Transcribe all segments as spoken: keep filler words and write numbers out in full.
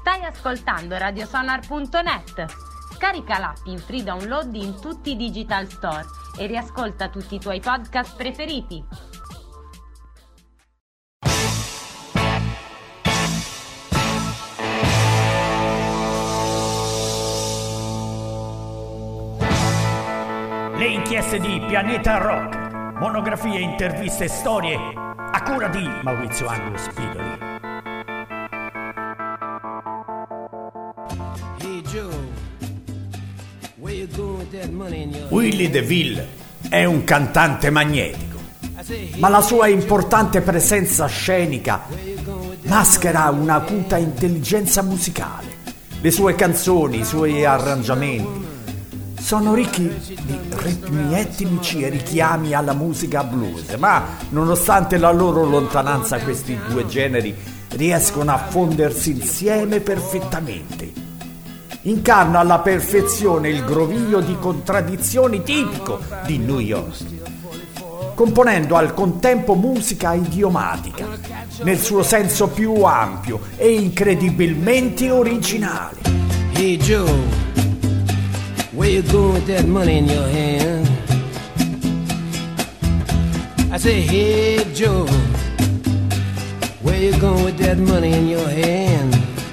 Stai ascoltando radiosonar punto net. Scarica l'app in free download in tutti i digital store e riascolta tutti i tuoi podcast preferiti. Le inchieste di Pianeta Rock, monografie, interviste e storie a cura di Maurizio Angelo Spidoli. Willie DeVille è un cantante magnetico, ma la sua importante presenza scenica maschera un'acuta intelligenza musicale. Le sue canzoni, i suoi arrangiamenti sono ricchi di ritmi etnici e richiami alla musica blues, ma nonostante la loro lontananza questi due generi riescono a fondersi insieme perfettamente. Incarna alla perfezione il groviglio di contraddizioni tipico di New York, componendo al contempo musica idiomatica nel suo senso più ampio e incredibilmente originale. Hey Joe, where you going with that money in your hand? I say, hey Joe, where you going with that money in your hand?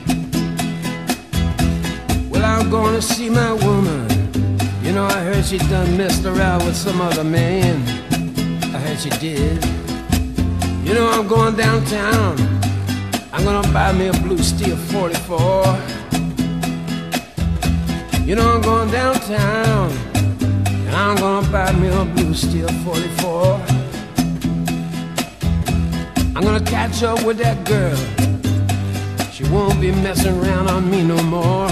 Well, I'm gonna see my woman. You know, I heard she done messed around with some other man. I heard she did. You know, I'm going downtown. I'm gonna buy me a blue steel forty-four. You know, I'm going downtown, and I'm gonna buy me a blue steel forty-four. I'm gonna catch up with that girl. She won't be messing around on me no more.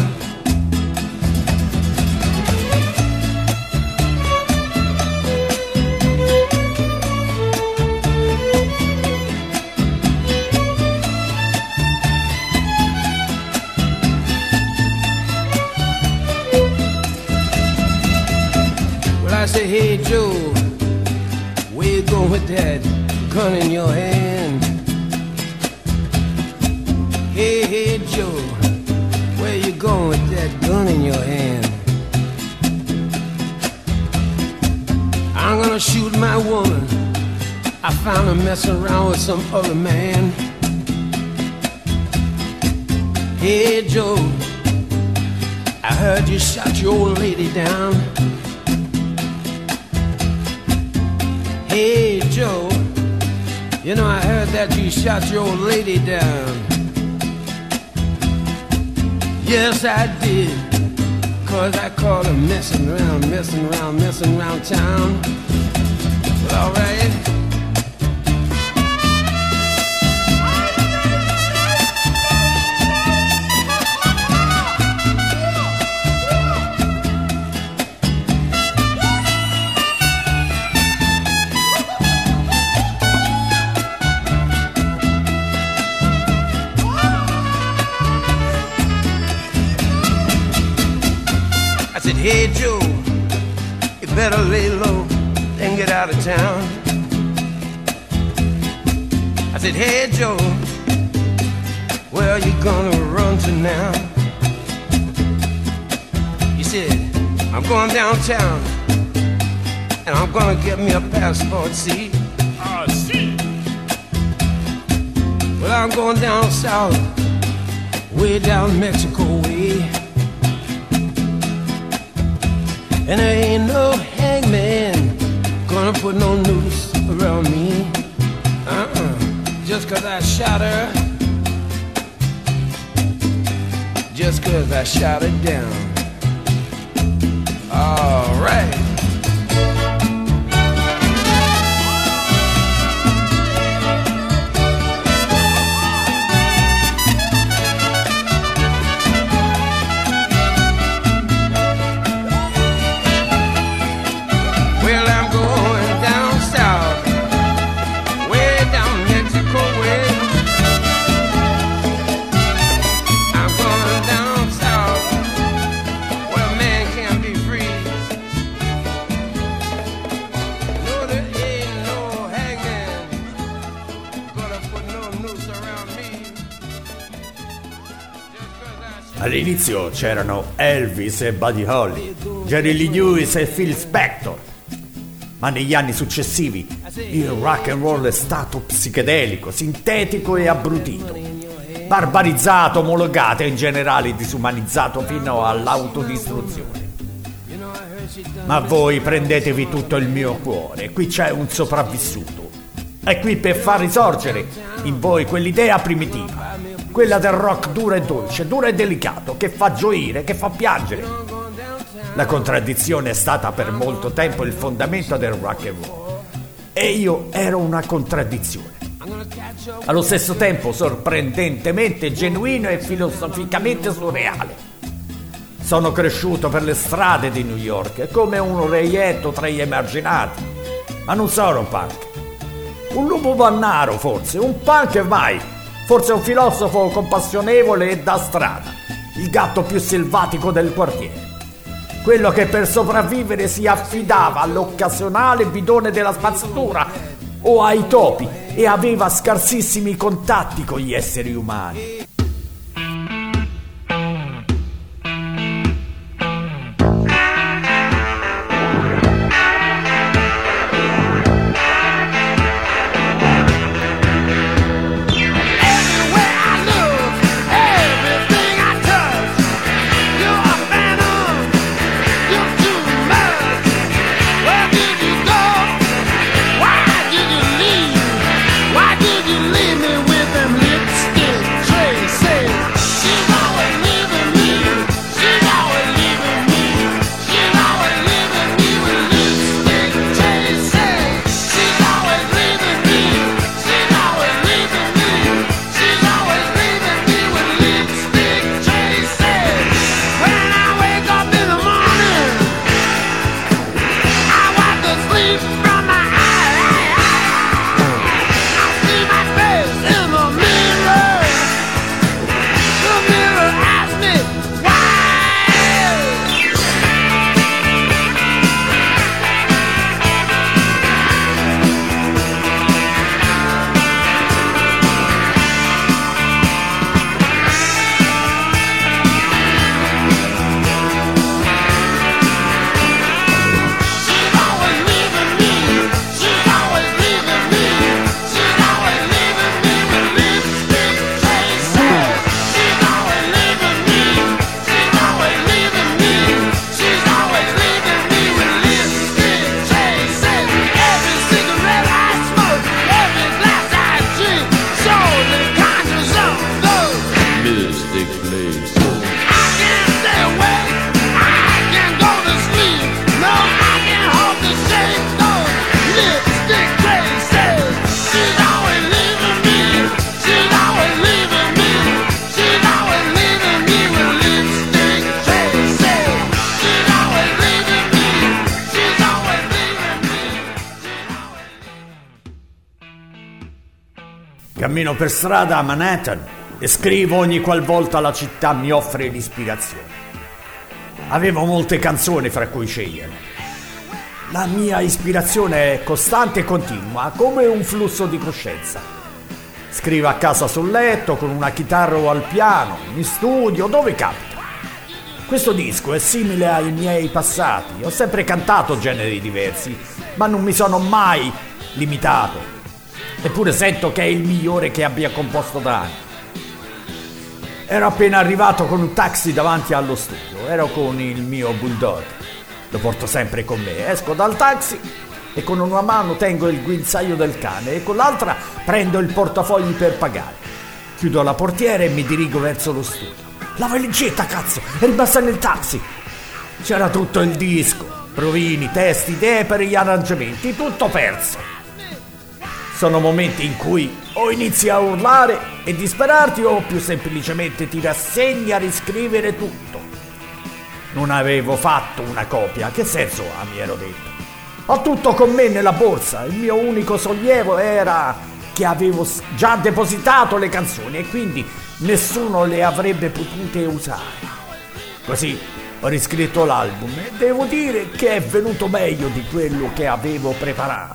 I say, hey Joe, where you going with that gun in your hand? Hey, hey Joe, where you going with that gun in your hand? I'm gonna shoot my woman. I found her messing around with some other man. Hey Joe, I heard you shot your old lady down. Hey Joe, you know I heard that you shot your old lady down. Yes I did, cause I caught her messing around, messing around, messing around town. Well, alright. Hey Joe, you better lay low and get out of town. I said, hey Joe, where are you gonna run to now? He said, I'm going downtown and I'm gonna get me a passport, see? Ah, see. Well, I'm going down south, way down Mexico way. And there ain't no hangman gonna put no noose around me. Uh-uh. Just cause I shot her. Just cause I shot her down. All right. All'inizio c'erano Elvis e Buddy Holly, Jerry Lee Lewis e Phil Spector, ma negli anni successivi il rock and roll è stato psichedelico, sintetico e abbrutito, barbarizzato, omologato e in generale disumanizzato fino all'autodistruzione. Ma voi prendetevi tutto il mio cuore, qui c'è un sopravvissuto. È qui per far risorgere in voi quell'idea primitiva, quella del rock duro e dolce, duro e delicato, che fa gioire, che fa piangere. La contraddizione è stata per molto tempo il fondamento del rock and roll. E io ero una contraddizione. Allo stesso tempo sorprendentemente genuino e filosoficamente surreale. Sono cresciuto per le strade di New York come un reietto tra gli emarginati, ma non sono un punk. Un lupo mannaro forse, un punk mai, forse un filosofo compassionevole e da strada, il gatto più selvatico del quartiere. Quello che per sopravvivere si affidava all'occasionale bidone della spazzatura o ai topi e aveva scarsissimi contatti con gli esseri umani. Cammino per strada a Manhattan e scrivo ogni qualvolta la città mi offre l'ispirazione. Avevo molte canzoni fra cui scegliere. La mia ispirazione è costante e continua, come un flusso di coscienza. Scrivo a casa sul letto, con una chitarra o al piano, in studio, dove capita. Questo disco è simile ai miei passati. Ho sempre cantato generi diversi, ma non mi sono mai limitato. Eppure sento che è il migliore che abbia composto da anni. Ero appena arrivato con un taxi davanti allo studio. Ero con il mio bulldog. Lo porto sempre con me. Esco dal taxi e con una mano tengo il guinzaglio del cane e con l'altra prendo il portafogli per pagare. Chiudo la portiera e mi dirigo verso lo studio. La valigetta, cazzo, è rimasta nel taxi. C'era tutto il disco, provini, testi, idee per gli arrangiamenti, tutto perso. Sono momenti in cui o inizi a urlare e disperarti o più semplicemente ti rassegni a riscrivere tutto. Non avevo fatto una copia, che senso ha, mi ero detto. Ho tutto con me nella borsa, il mio unico sollievo era che avevo già depositato le canzoni e quindi nessuno le avrebbe potute usare. Così ho riscritto l'album e devo dire che è venuto meglio di quello che avevo preparato.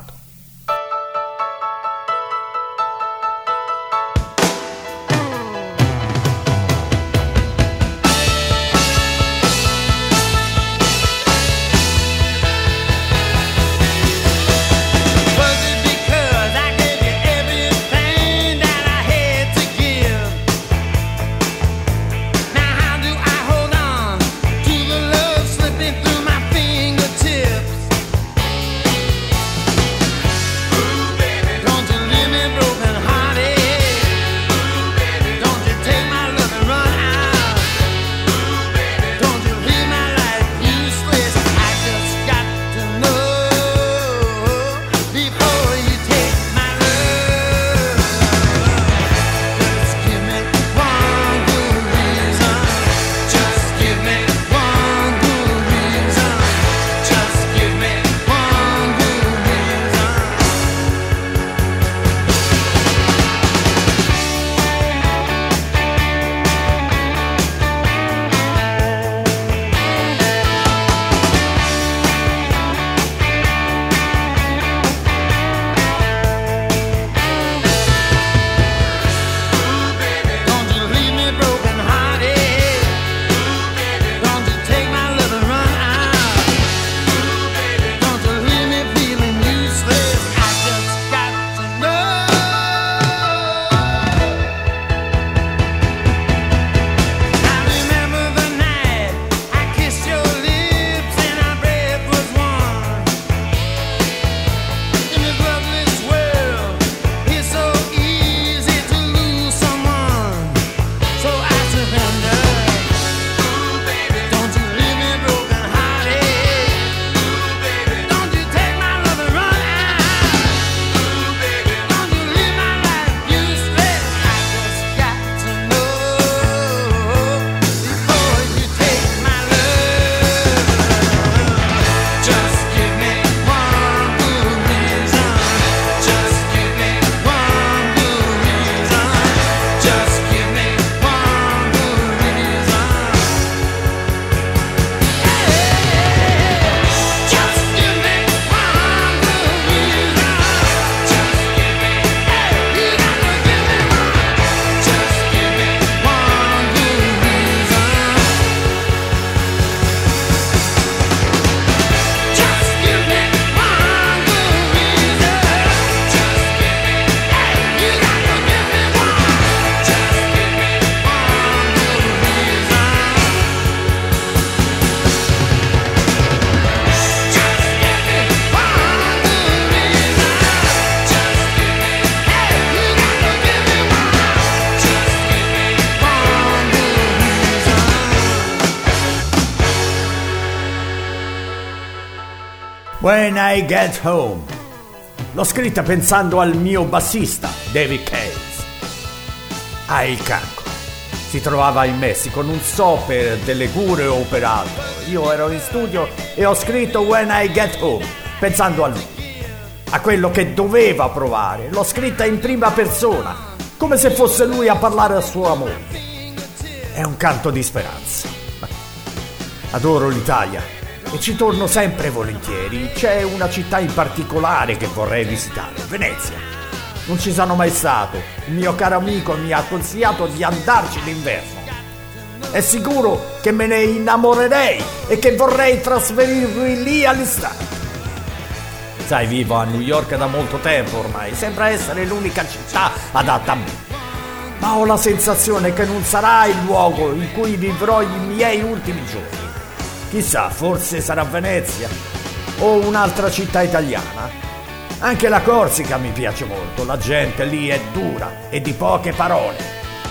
When I Get Home. L'ho scritta pensando al mio bassista, David Case. Ha il cancro. Si trovava in Messico, non so per delle cure o per altro. Io ero in studio e ho scritto When I Get Home, pensando a lui, a quello che doveva provare. L'ho scritta in prima persona, come se fosse lui a parlare a sua moglie. È un canto di speranza. Adoro l'Italia e ci torno sempre volentieri. C'è una città in particolare che vorrei visitare, Venezia. Non ci sono mai stato. Il mio caro amico mi ha consigliato di andarci d'inverno. È sicuro che me ne innamorerei e che vorrei trasferirmi lì all'estate. Sai, vivo a New York da molto tempo ormai. Sembra essere l'unica città adatta a me. Ma ho la sensazione che non sarà il luogo in cui vivrò i miei ultimi giorni. Chissà, forse sarà Venezia o un'altra città italiana. Anche la Corsica mi piace molto, la gente lì è dura e di poche parole.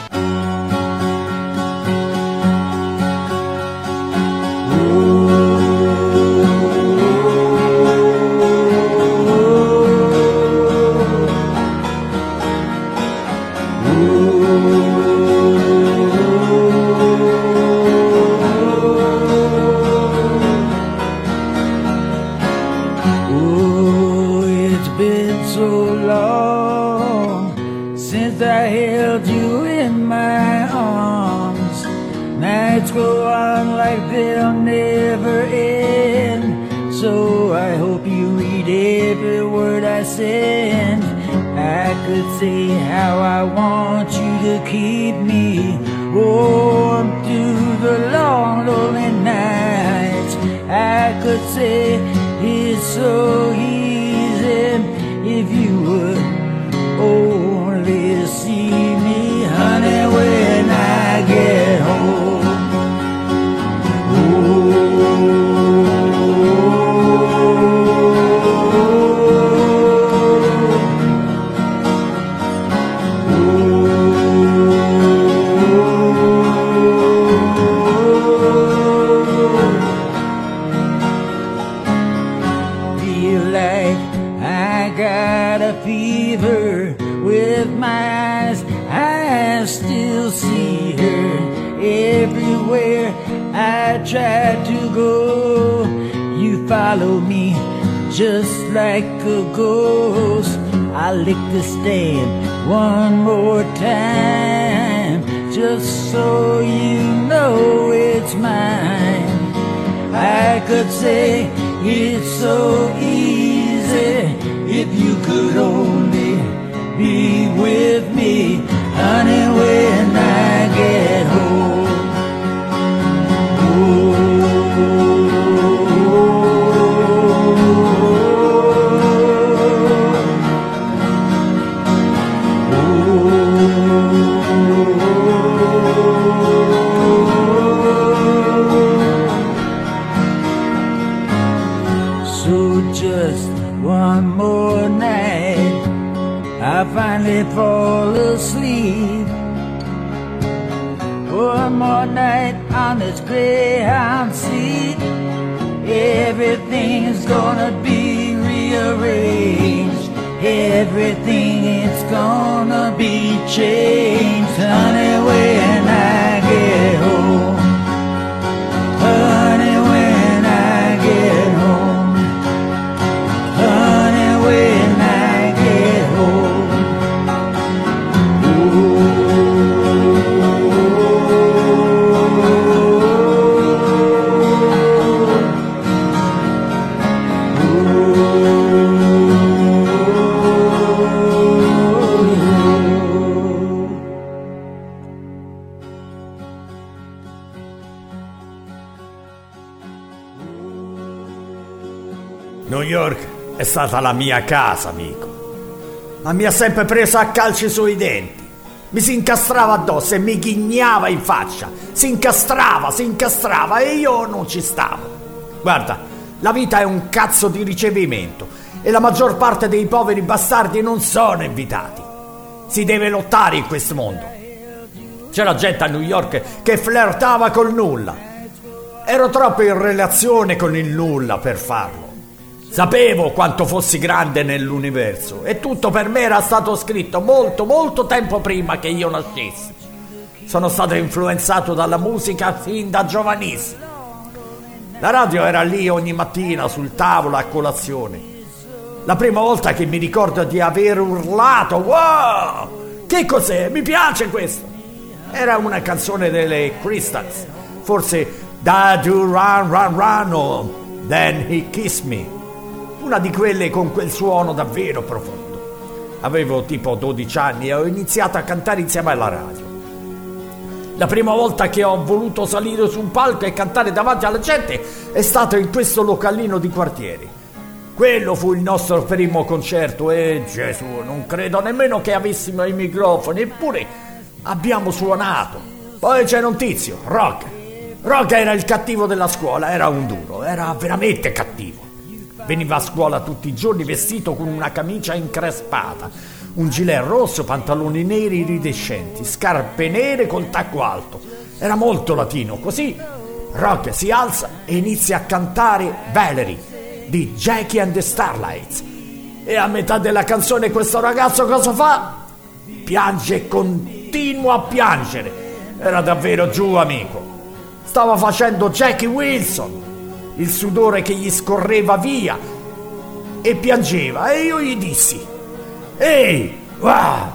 Go on like they'll never end. So I hope you read every word I send. I could say how I want you to keep me warm through the long lonely nights. I could say it's so easy if you would only see me, honey, when I get home. Feel like I got a fever with my eyes. I still see her everywhere I try to go. You follow me just like a ghost. I lick the stand one more time, just so you know it's mine. I could say it's so easy if you could only be with me, honey, when I get home. So just one more night, I finally fall asleep. One more night on this Greyhound seat. Everything is gonna be rearranged. Everything is gonna be changed, honey, when I get home. Honey, when I get home. Honey, when I get home. New York è stata la mia casa, amico, ma mi ha sempre preso a calci sui denti. Mi si incastrava addosso e mi ghignava in faccia. Si incastrava, si incastrava e io non ci stavo. Guarda, la vita è un cazzo di ricevimento e la maggior parte dei poveri bastardi non sono invitati. Si deve lottare in questo mondo. C'era gente a New York che flirtava col nulla. Ero troppo in relazione con il nulla per farlo. Sapevo quanto fossi grande nell'universo e tutto per me era stato scritto molto, molto tempo prima che io nascessi. Sono stato influenzato dalla musica fin da giovanissimo. La radio era lì ogni mattina sul tavolo a colazione. La prima volta che mi ricordo di aver urlato "Wow! Che cos'è? Mi piace questo!" Era una canzone delle Crystals, forse "Da Do Run Run Run" o "Then He Kissed Me", una di quelle con quel suono davvero profondo. Avevo tipo dodici anni e ho iniziato a cantare insieme alla radio. La prima volta che ho voluto salire su un palco e cantare davanti alla gente è stato in questo localino di quartiere. Quello fu il nostro primo concerto e, Gesù, non credo nemmeno che avessimo i microfoni, eppure abbiamo suonato. Poi c'era un tizio, Rock. Rock era il cattivo della scuola, era un duro, era veramente cattivo. Veniva a scuola tutti i giorni vestito con una camicia increspata, un gilet rosso, pantaloni neri iridescenti, scarpe nere col tacco alto. Era molto latino. Così Rock si alza e inizia a cantare Valerie di Jackie and the Starlights. E a metà della canzone questo ragazzo cosa fa? Piange e continua a piangere. Era davvero giù, amico. Stava facendo Jackie Wilson, il sudore che gli scorreva via, e piangeva. E io gli dissi: "Ehi, wow!"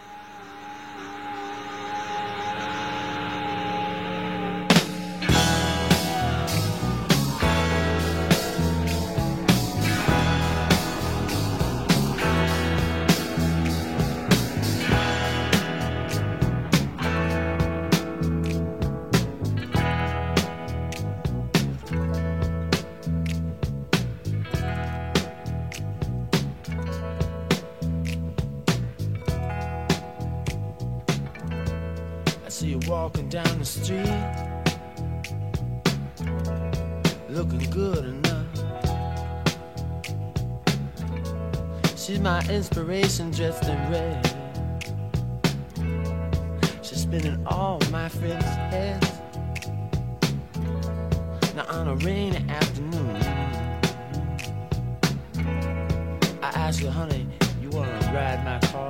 See you walking down the street, looking good enough. She's my inspiration dressed in red. She's spinning all my friends' heads. Now on a rainy afternoon, I asked her, "Honey, you wanna ride my car?"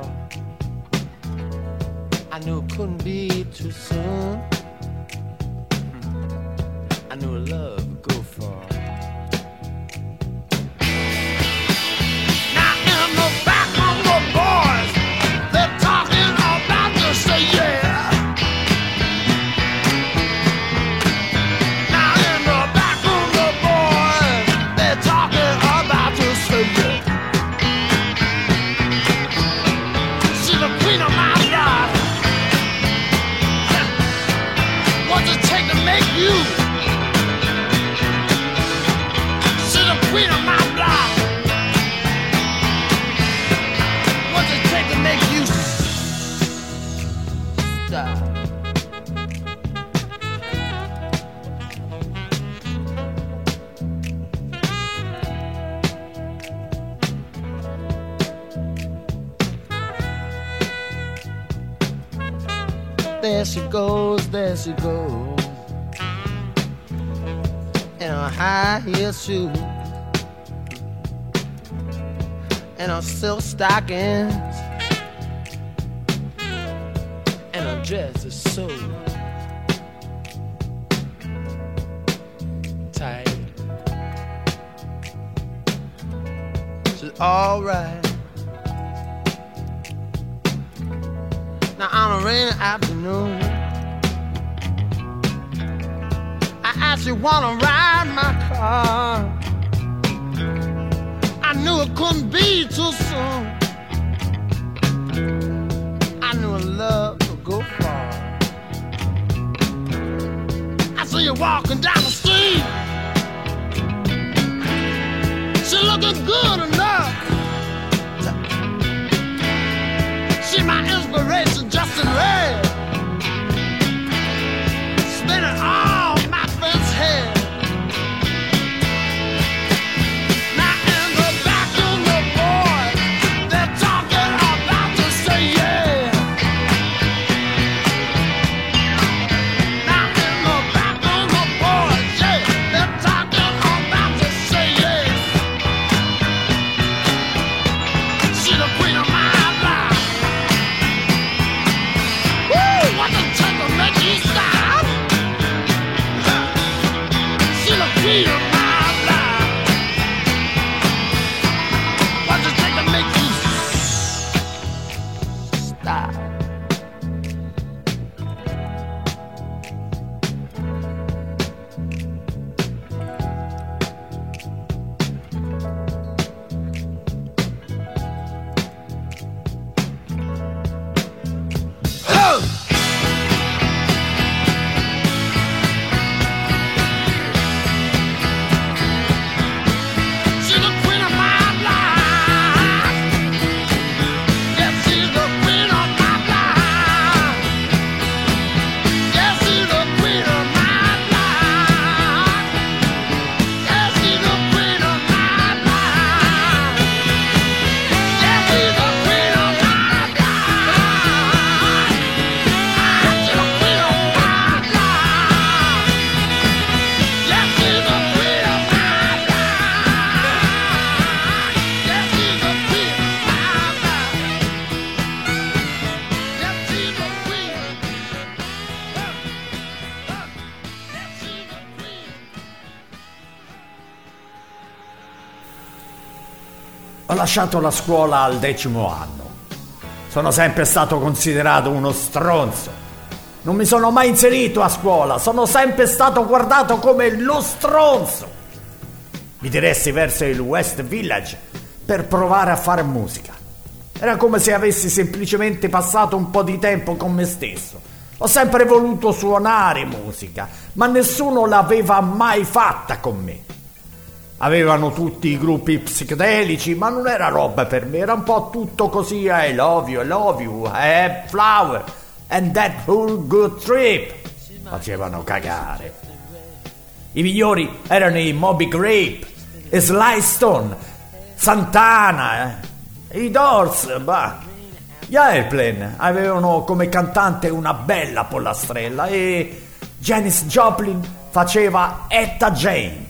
I knew it couldn't be too soon. I knew love would go far. Now in the back of the boys, they're talking about to say yeah. Now in the back of the boys, they're talking about to say yeah. She's the queen of my life. What's it take to make you? She's the queen of my block. What's it take to make you stop? There she goes, there she goes, in her high heel shoes and her silk stockings, and her dress is so tight. She's all right. Now on a rainy afternoon, I asked you, "Wanna ride my car?" I knew it couldn't be too soon. I knew love would go far. I see you walking down the street. She looking good enough. She my inspiration, just in red, spinning all my friends' head. Now in the back of the boys, they're talking about to say yeah. Now in the back of the boys, yeah, they're talking about to say yeah. lasciato la scuola al decimo anno. Sono sempre stato considerato uno stronzo. Non mi sono mai inserito a scuola, sono sempre stato guardato come lo stronzo. Mi diressi verso il West Village per provare a fare musica. Era come se avessi semplicemente passato un po' di tempo con me stesso. Ho sempre voluto suonare musica, ma nessuno l'aveva mai fatta con me. Avevano tutti i gruppi psichedelici, ma non era roba per me, era un po' tutto così. I love you, I love you, I have flower, and that whole good trip. Facevano cagare. I migliori erano i Moby Grape, e Sly Stone, Santana, eh. i Doors, bah. Gli Airplane avevano come cantante una bella pollastrella e Janis Joplin faceva Etta James.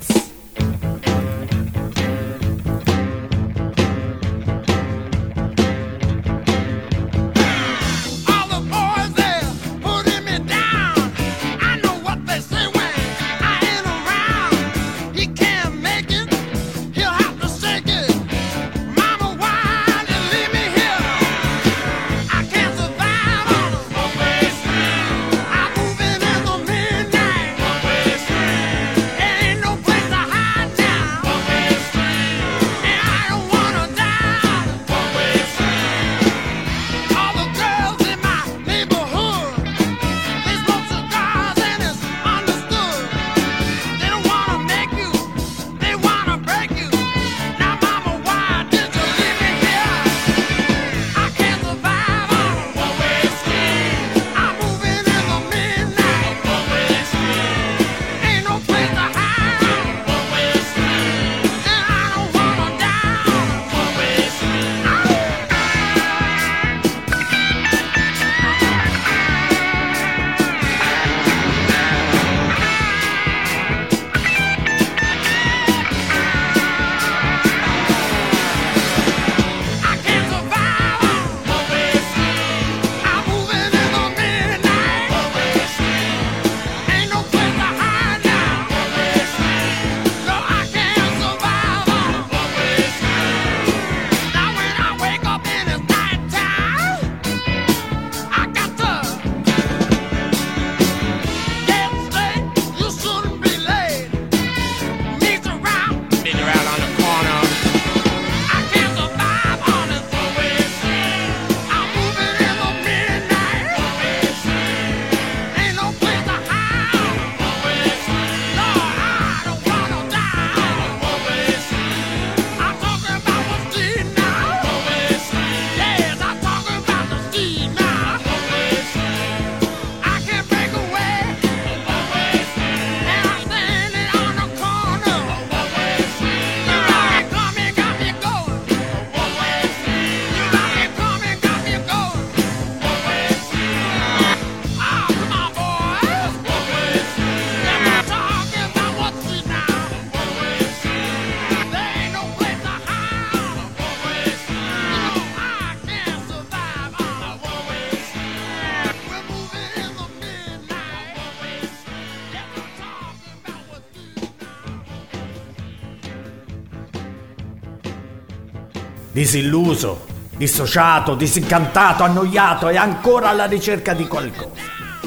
Disilluso, dissociato, disincantato, annoiato e ancora alla ricerca di qualcosa.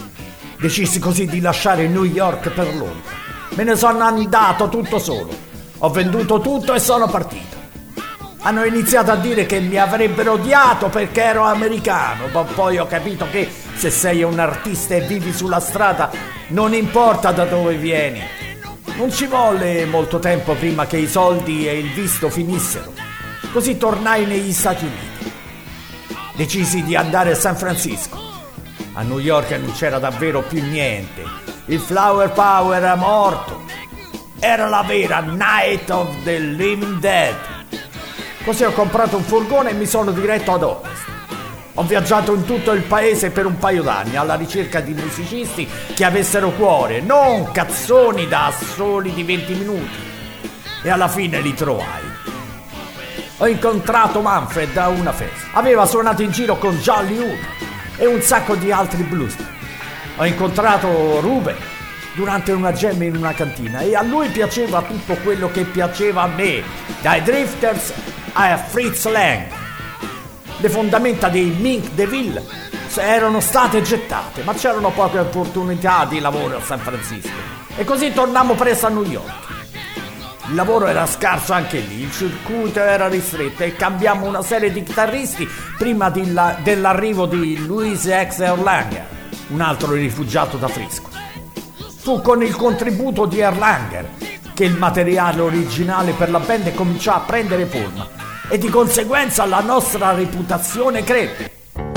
Decisi così di lasciare New York per Londra. Me ne sono andato tutto solo. Ho venduto tutto e sono partito. Hanno iniziato a dire che mi avrebbero odiato perché ero americano, ma poi ho capito che se sei un artista e vivi sulla strada non importa da dove vieni. Non ci volle molto tempo prima che i soldi e il visto finissero. Così tornai negli Stati Uniti. Decisi di andare a San Francisco. A New York non c'era davvero più niente. Il Flower Power era morto. Era la vera Night of the Living Dead. Così ho comprato un furgone e mi sono diretto ad ovest. Ho viaggiato in tutto il paese per un paio d'anni alla ricerca di musicisti che avessero cuore, non cazzoni da assoli di venti minuti. E alla fine li trovai. Ho incontrato Manfred a una festa. Aveva suonato in giro con Jolly Hood e un sacco di altri bluesmen. Ho incontrato Ruben durante una jam in una cantina e a lui piaceva tutto quello che piaceva a me, dai Drifters a Fritz Lang. Le fondamenta di Mink DeVille erano state gettate, ma c'erano poche opportunità di lavoro a San Francisco e così tornammo presto a New York. Il lavoro era scarso anche lì, il circuito era ristretto e cambiammo una serie di chitarristi prima di la, dell'arrivo di Louis X. Erlanger, un altro rifugiato da Frisco. Fu con il contributo di Erlanger che il materiale originale per la band cominciò a prendere forma e di conseguenza la nostra reputazione crebbe.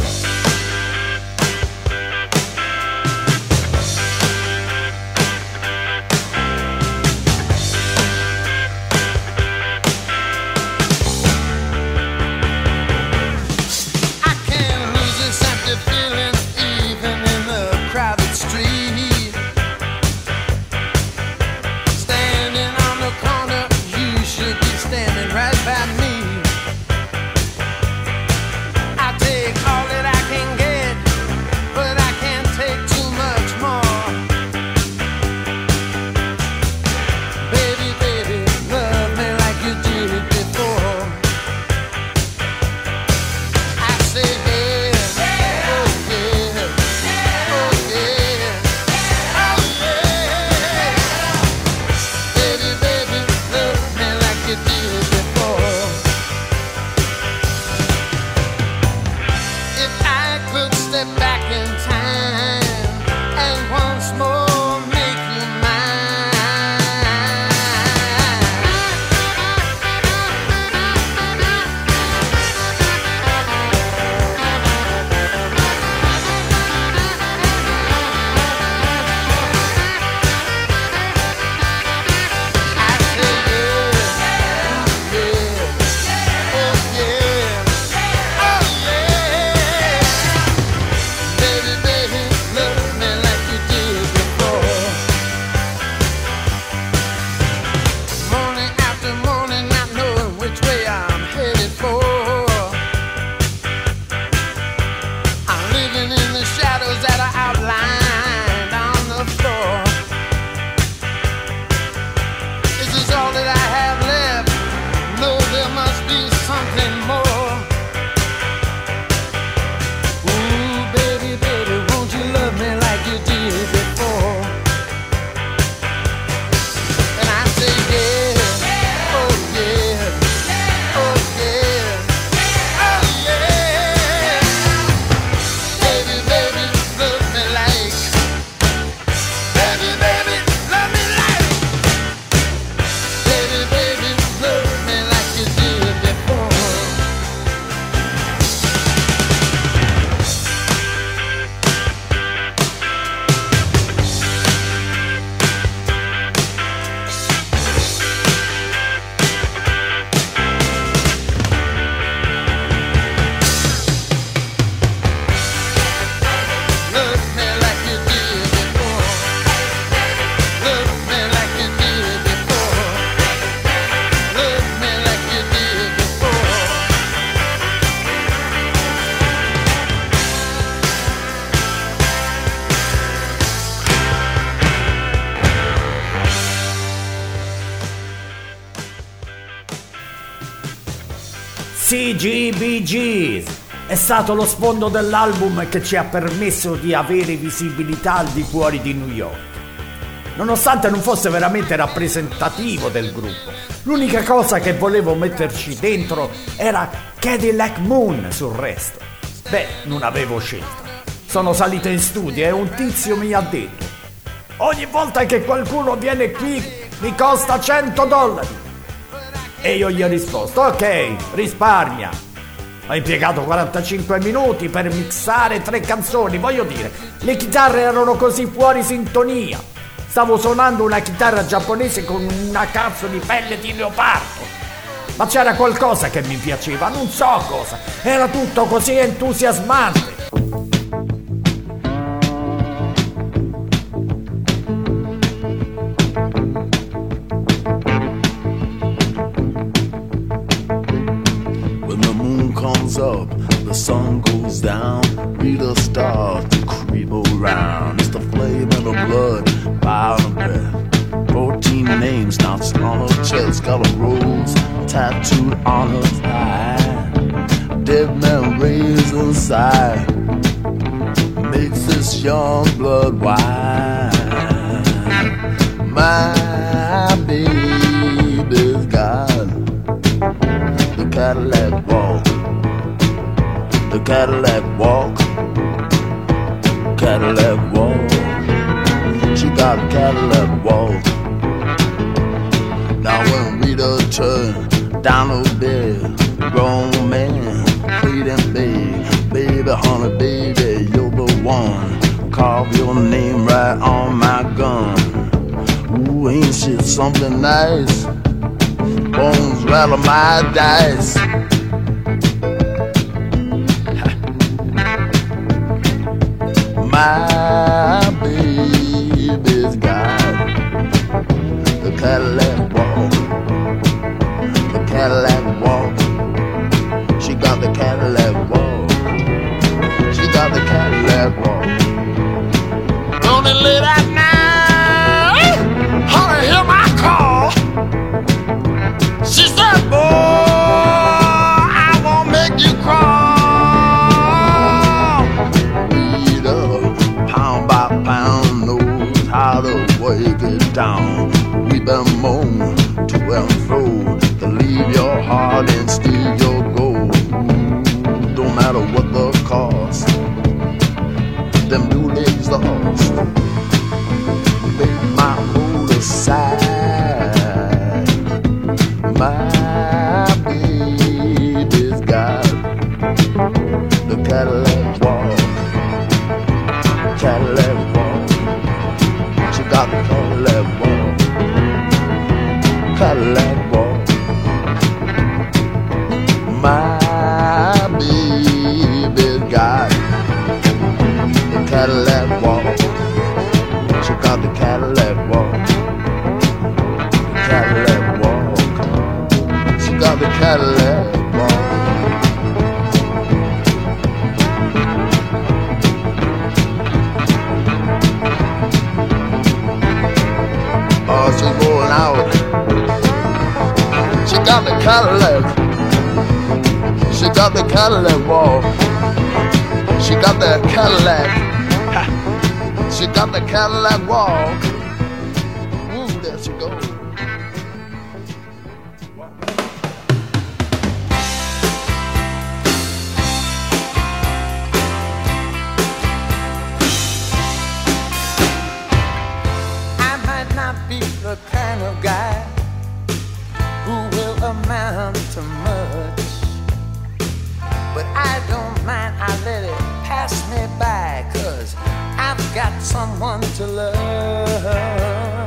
C G B Gs è stato lo sfondo dell'album che ci ha permesso di avere visibilità al di fuori di New York. Nonostante non fosse veramente rappresentativo del gruppo, l'unica cosa che volevo metterci dentro era Cadillac Moon sul resto. Beh, non avevo scelta. Sono salito in studio e un tizio mi ha detto: ogni volta che qualcuno viene qui mi costa cento dollari. E io gli ho risposto: ok, risparmia. Ho impiegato quarantacinque minuti per mixare tre canzoni. Voglio dire, le chitarre erano così fuori sintonia. Stavo suonando una chitarra giapponese con una cazzo di pelle di leopardo. Ma c'era qualcosa che mi piaceva, non so cosa. Era tutto così entusiasmante. Up, the sun goes down, Rita starts to creep around. It's the flame and the blood, fire and breath. Fourteen names, knots on her chest, got a rose tattooed on her thigh. Dead memories inside makes this young blood wine. My baby's got the Cadillac walk, the Cadillac walk, Cadillac walk. She got a Cadillac walk. Now when Rita turned down her bed, grown man pleading, babe, baby, honey, baby, you're the one. Carve your name right on my gun. Ooh, ain't shit something nice? Bones rattle my dice. My baby's got the Cadillac walk, the Cadillac walk. She got the Cadillac walk. She got the Cadillac walk. Don't it late at night? Honey, hear my call. She said, boy, I won't make you crawl. Read up, pound by pound, knows how to work it down. We been moan to and fro to leave your heart and steal your gold. Don't matter what the cost, them new legs lost. Make my mood aside. My baby's got the Cadillac walk, Cadillac walk. She got the Cadillac walk, Cadillac walk. My baby's got the Cadillac walk. She got the Cadillac walk, Cadillac walk. She got the Cadillac walk. Oh, she's going out. She got the Cadillac. She got the Cadillac walk. She got the Cadillac. Ha. She got the Cadillac walk. Ooh, there she goes. I might not be the kind of guy who will amount to much, but I don't mind, I let it pass me by, 'cause I've got someone to love.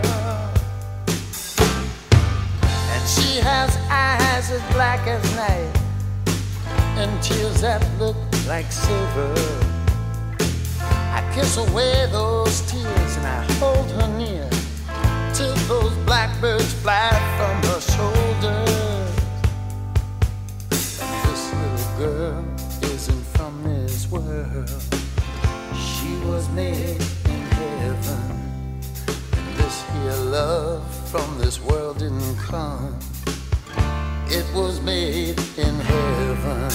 And she has eyes as black as night and tears that look like silver. I kiss away those tears and I hold her near till those blackbirds fly from her shoulders. And this little girl isn't from this world. She was made in heaven. And this here love from this world didn't come. It was made in heaven.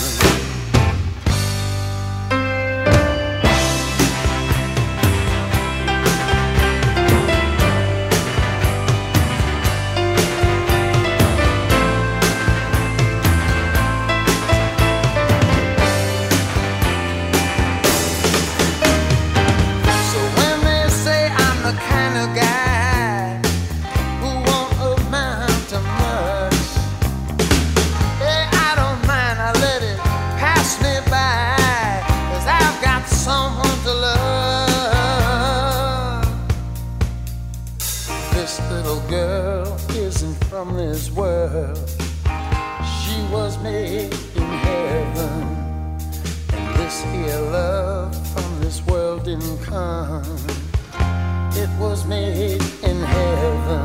From this world, she was made in heaven, and this here love from this world didn't come. It was made in heaven.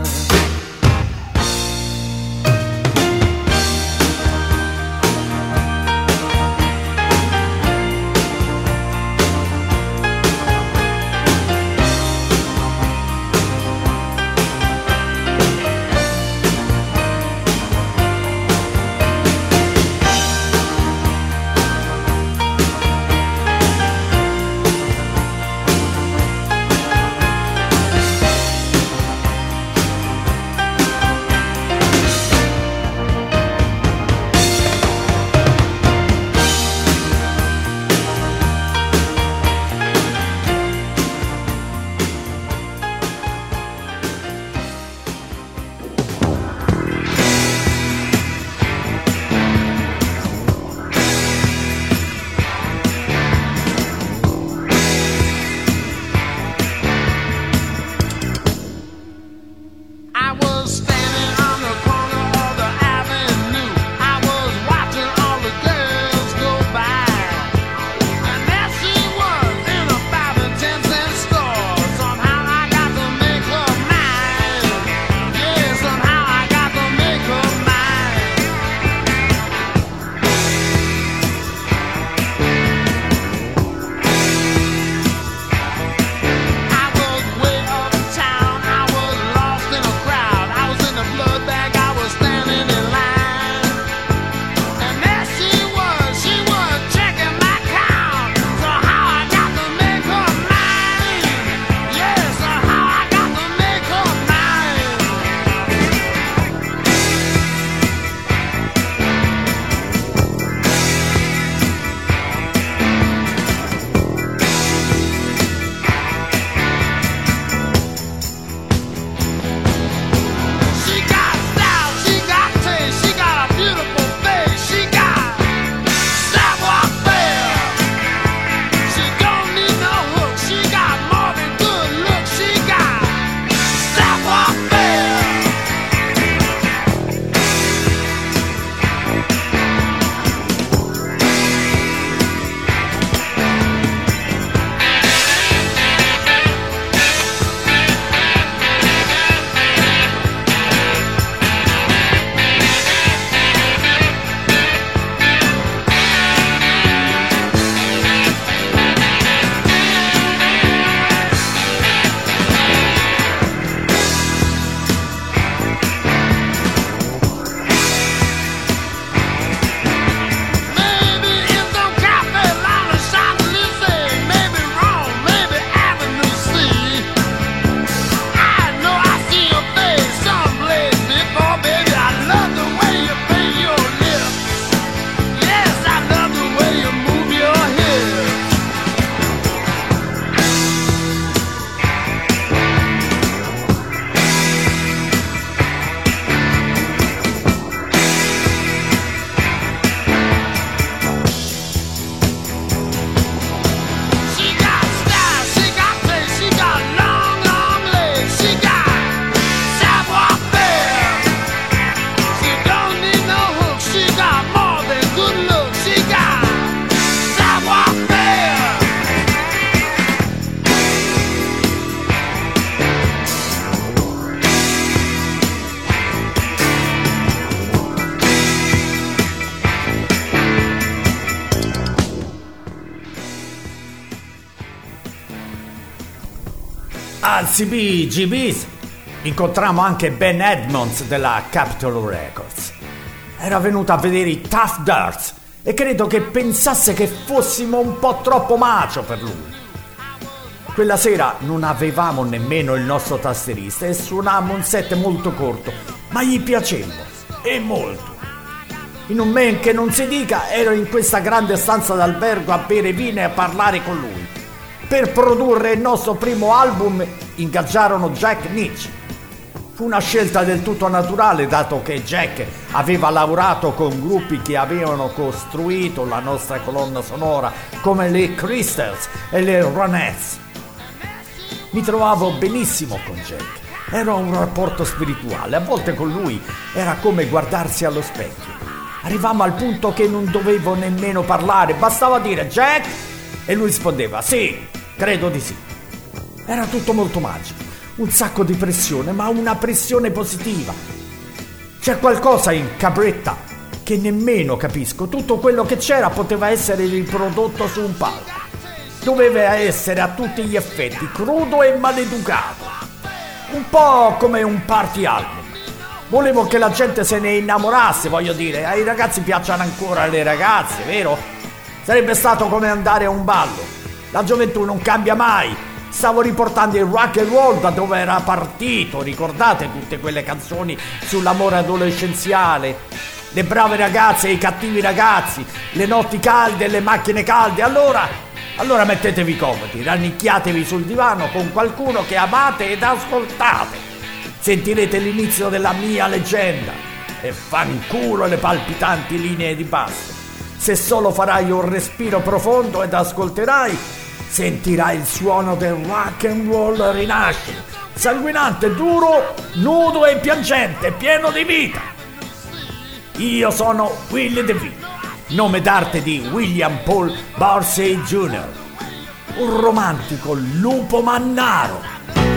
Al C B G B incontrammo anche Ben Edmonds della Capitol Records. Era venuto a vedere i Tough Dirts e credo che pensasse che fossimo un po' troppo macio per lui. Quella sera non avevamo nemmeno il nostro tastierista e suonammo un set molto corto, ma gli piacemmo, e molto. In un men che non si dica, ero in questa grande stanza d'albergo a bere vino e a parlare con lui. Per produrre il nostro primo album ingaggiarono Jack Nitzsche. Fu una scelta del tutto naturale, dato che Jack aveva lavorato con gruppi che avevano costruito la nostra colonna sonora, come le Crystals e le Ronettes. Mi trovavo benissimo con Jack. Era un rapporto spirituale, a volte con lui era come guardarsi allo specchio. Arrivammo al punto che non dovevo nemmeno parlare, bastava dire Jack e lui rispondeva sì, credo di sì. Era tutto molto magico, un sacco di pressione, ma una pressione positiva. C'è qualcosa in Cabretta che nemmeno capisco, tutto quello che c'era poteva essere riprodotto su un palco. Doveva essere a tutti gli effetti crudo e maleducato, un po' come un party album. Volevo che la gente se ne innamorasse, voglio dire, ai ragazzi piacciono ancora le ragazze, vero? Sarebbe stato come andare a un ballo. La gioventù non cambia mai. Stavo riportando il rock and roll da dove era partito, ricordate tutte quelle canzoni sull'amore adolescenziale, le brave ragazze e i cattivi ragazzi, le notti calde e le macchine calde. Allora, allora mettetevi comodi, rannicchiatevi sul divano con qualcuno che amate ed ascoltate. Sentirete l'inizio della mia leggenda e fanculo le palpitanti linee di basso. Se solo farai un respiro profondo ed ascolterai, sentirai il suono del rock and roll rinascere, sanguinante, duro, nudo e piangente, pieno di vita. Io sono Willie DeVille, nome d'arte di William Paul Borsey Junior, un romantico lupo mannaro.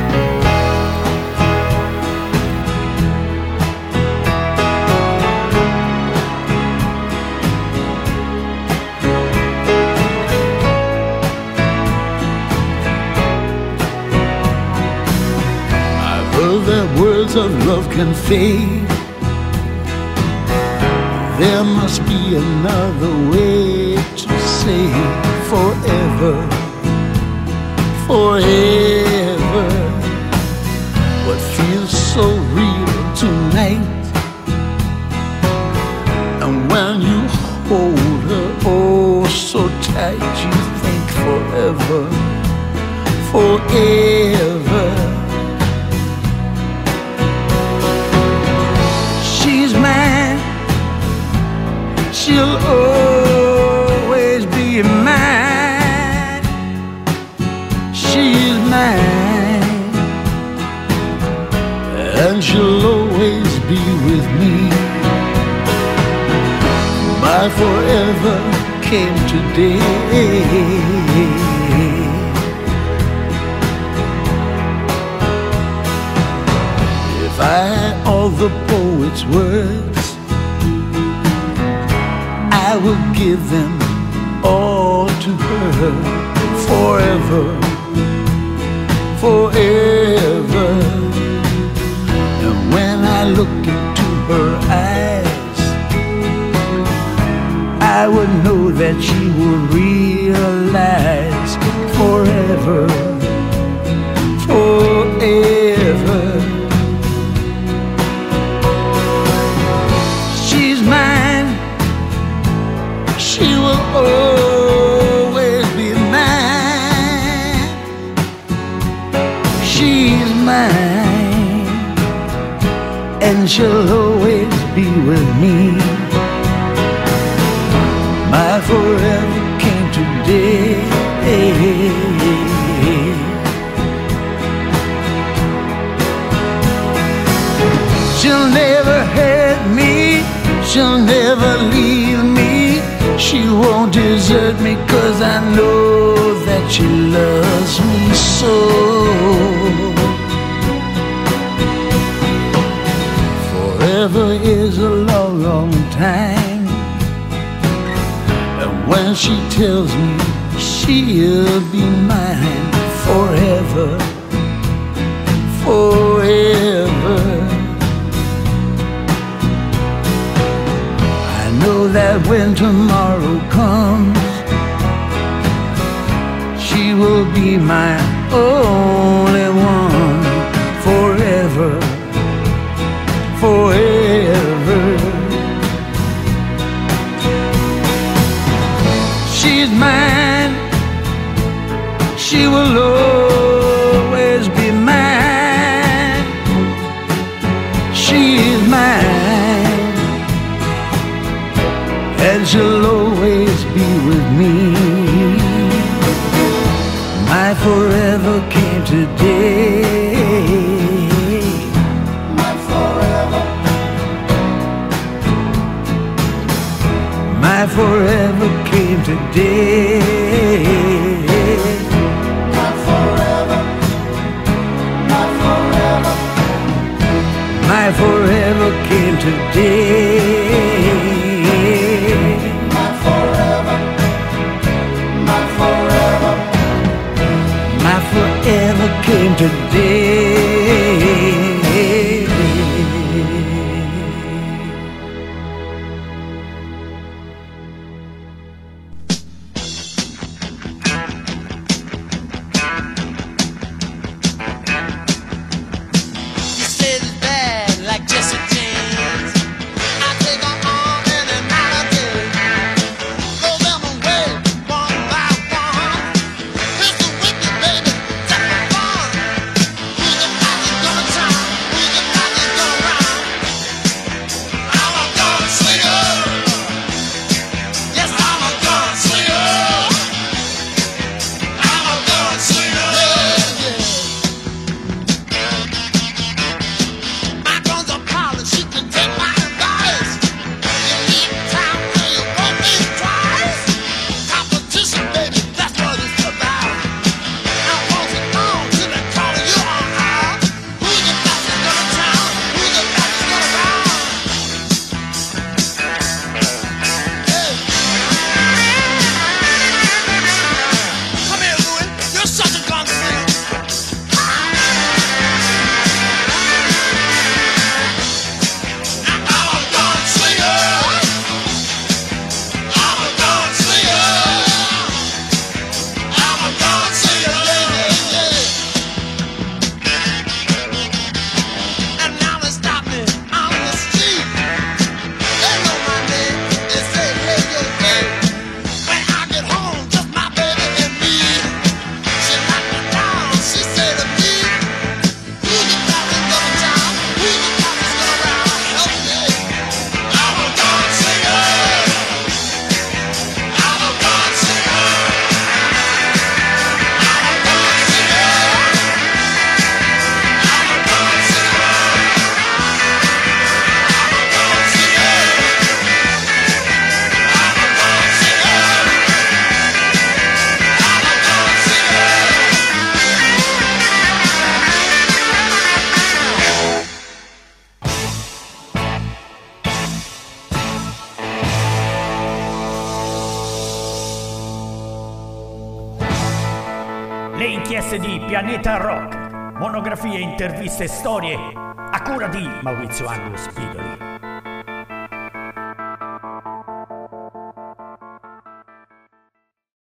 That words of love can fade. There must be another way to say forever, forever. What feels so real tonight, and when you hold her oh so tight, you think forever, forever. She's mine, she'll always be mine. She's mine, and she'll always be with me. My forever came today. If I had all the poet's words, I will give them all to her. Forever, forever. And when I look into her eyes, I would know that she will realize forever, forever. She's mine, she will always be mine. She's mine, and she'll always be with me. My forever came today. She'll never hurt me, she'll never leave me. She won't desert me, 'cause I know that she loves me so. Forever is a long, long time, and when she tells me she'll be mine forever, when tomorrow comes, she will be my only one forever, forever. She's mine, she will always be mine. She's mine, and she'll always be with me. My forever came today. My forever, my forever came today. My forever, my forever, my forever came today. My forever, my forever, my forever came today. Le inchieste di Pianeta Rock, monografie, interviste e storie a cura di Maurizio Angelo Spidoli.